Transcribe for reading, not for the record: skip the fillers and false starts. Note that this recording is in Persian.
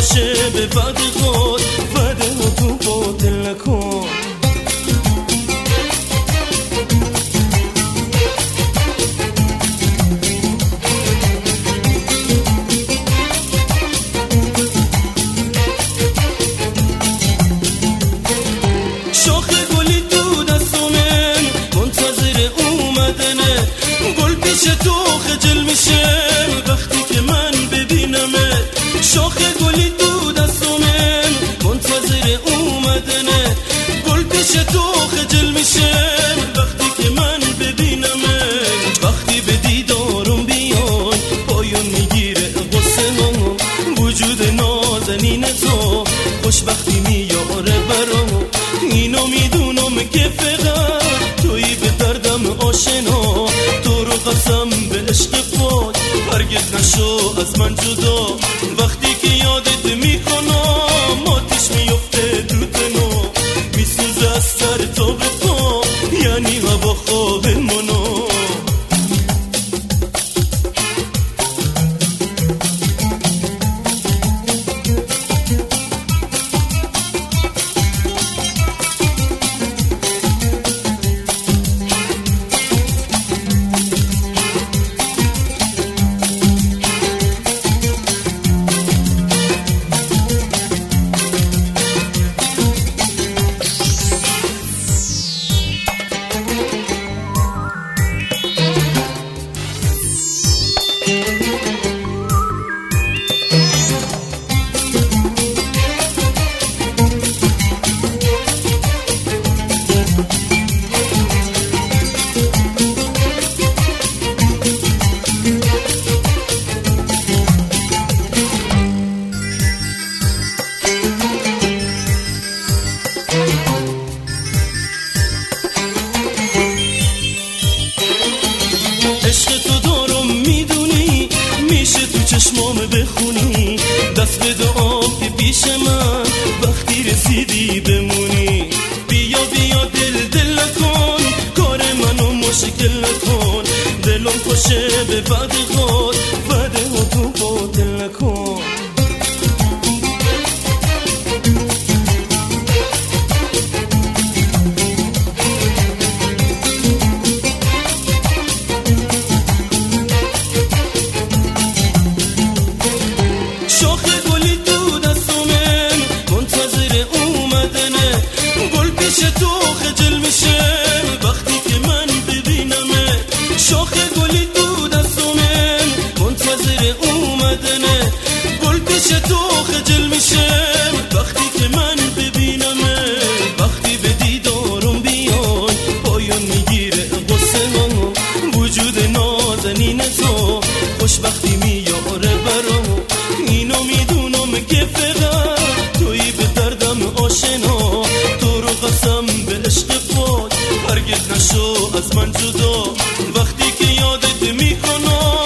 خوشه به بعد خود وعده ها تو باطل نکن. شاخ گلی تو دستونه منتظر اومدنه، گل پیش تو خجل میشه وقتی که من ببینمه. شاخ گلی تو دستونه منتظر اومدنه، گل پیش تو خجل میشه وقتی که من ببینمه. وقتی به دیدارم بیای پایون میگیره غصه ها، وجود نازنین تو خوشبختی میاره برام. اینو میدونم که فقط تویی به دردم آشنا، تو رو قسم به عشق خود هرگز نشو از من جدا. وقتی که یادت میکنم آتش میفته تو تنو، میسوزه از سر تا به پا یعنی هوا خواب منو. عشق تو دارم میدونی، میشه تو چشمام بخونی، دست به دعا که پیش من وقتی رسیدی بمونی. بیا بیا دل نکن، کار منو مشکل نکن، دلم خوشه به بعد خود وعده ها تو باطل نکن. شاخ گلی تو دستونه منتظر اومدنه، گل پیش تو خجل میشه وقتی که من ببینمه. شاخ گلی تو دستونه منتظر اومدنه، گل پیش تو خجل میشه وقتی که من ببینمه. وقتی به دیدارم بیای پایون میگیره غصه ها، وجود نازنین تو خوشبختی میاره برام. اینو میدونم که فقط تویی به دردم آشنا، تو رو قسم به عشق خود هرگز نشو از من جدا. وقتی که یادت میکنم